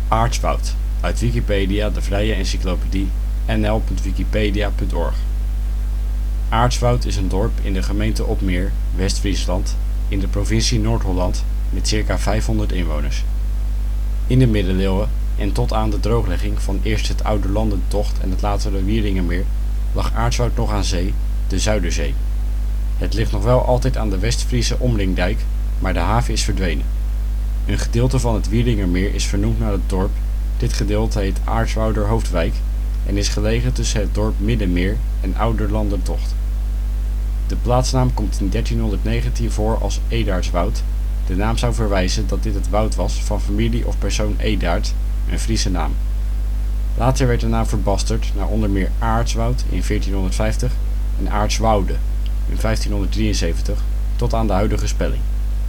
Aartswoud, uit Wikipedia, de vrije encyclopedie. nl.wikipedia.org. Aartswoud is een dorp in de gemeente Opmeer, West-Friesland, in de provincie Noord-Holland met circa 500 inwoners. In de middeleeuwen en tot aan de drooglegging van eerst het Ouderlandentocht en het latere Wieringermeer lag Aartswoud nog aan zee, de Zuiderzee. Het ligt nog wel altijd aan de West-Friese Omringdijk, maar de haven is verdwenen. Een gedeelte van het Wieringermeer is vernoemd naar het dorp. Dit gedeelte heet Aartswouder Hoofdwijk en is gelegen tussen het dorp Middenmeer en Ouderlandentocht. De plaatsnaam komt in 1319 voor als Edaartswoud. De naam zou verwijzen dat dit het woud was van familie of persoon Edaert, een Friese naam. Later werd de naam verbasterd naar onder meer Aartswoud in 1450 en Aartswoude in 1573 tot aan de huidige spelling.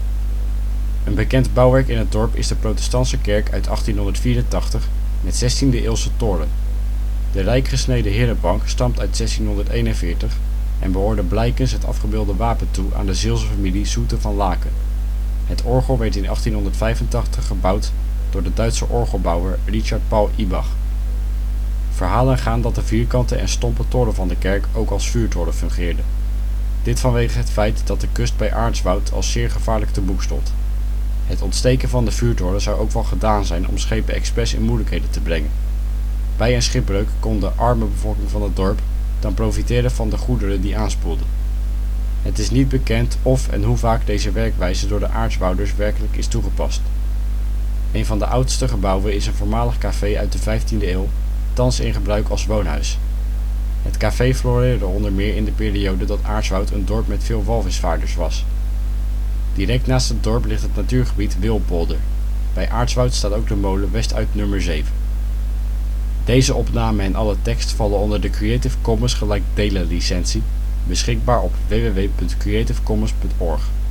Een bekend bouwwerk in het dorp is de protestantse kerk uit 1884 met 16e-eeuwse toren. De rijk gesneden herenbank stamt uit 1641 en behoorde blijkens het afgebeelde wapen toe aan de Zeelse familie Soete van Laken. Het orgel werd in 1885 gebouwd door de Duitse orgelbouwer Richard Paul Ibach. Verhalen gaan dat de vierkante en stompe toren van de kerk ook als vuurtoren fungeerde. Dit vanwege het feit dat de kust bij Aartswoud als zeer gevaarlijk te boek stond. Het ontsteken van de vuurtoren zou ook wel gedaan zijn om schepen expres in moeilijkheden te brengen. Bij een schipbreuk kon de arme bevolking van het dorp dan profiteren van de goederen die aanspoelden. Het is niet bekend of en hoe vaak deze werkwijze door de Aartswouders werkelijk is toegepast. Een van de oudste gebouwen is een voormalig café uit de 15e eeuw, thans in gebruik als woonhuis. Het café floreerde onder meer in de periode dat Aartswoud een dorp met veel walvisvaarders was. Direct naast het dorp ligt het natuurgebied Wilpolder. Bij Aartswoud staat ook de molen Westuit nummer 7. Deze opname en alle tekst vallen onder de Creative Commons gelijkdelen licentie, beschikbaar op www.creativecommons.org.